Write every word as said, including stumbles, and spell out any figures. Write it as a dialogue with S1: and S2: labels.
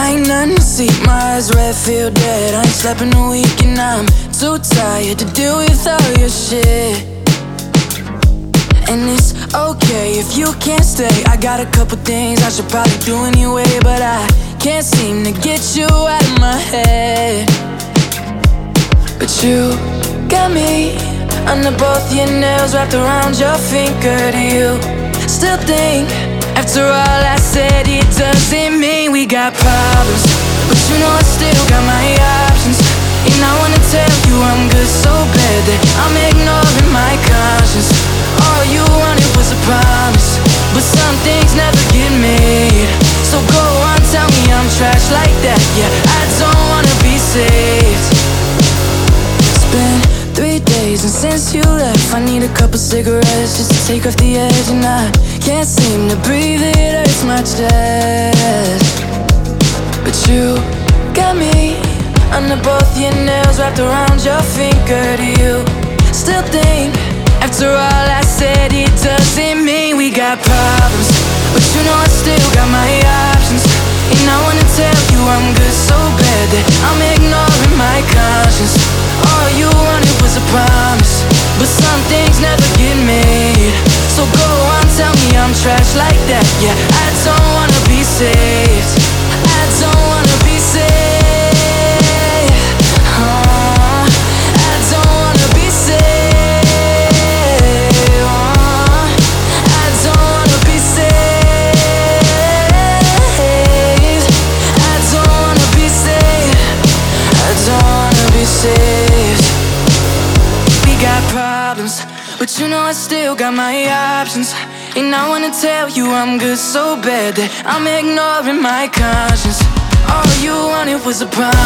S1: Ain't nothing to see, my eyes red, feel dead. I ain't slept in a week and I'm too tired to deal with all your shit. And it's okay if you can't stay. I got a couple things I should probably do anyway, but I can't seem to get you out of my head. But you got me under both your nails, wrapped around your finger. Do you still think, after all I said, it doesn't mean we got problems? But you know I still got my options, and I wanna tell you I'm good so bad that I'm ignoring my conscience. All you wanted was a promise, but some things never get made. So go on, tell me I'm trash like that. Yeah, I don't wanna be saved. It's been three days and since you left, I need a couple cigarettes just to take off the edge. And I can't seem to breathe, it hurts my chest. But you got me under both your nails, wrapped around your finger. Do you still think, after all I said, it doesn't mean we got problems? But you know I still got my options, and I wanna tell you I'm good so bad that I'm ignoring my conscience. All you wanted was a promise, but some things never get made. So go on, tell me I'm trash like that. Yeah, I don't wanna be saved. I don't wanna be saved. uh, I don't wanna be saved. uh, I don't wanna be saved. I don't wanna be saved. I don't wanna be saved. We got problems, but you know I still got my options, and I wanna tell you I'm good so bad that I'm ignoring my conscience. All you wanted was a promise.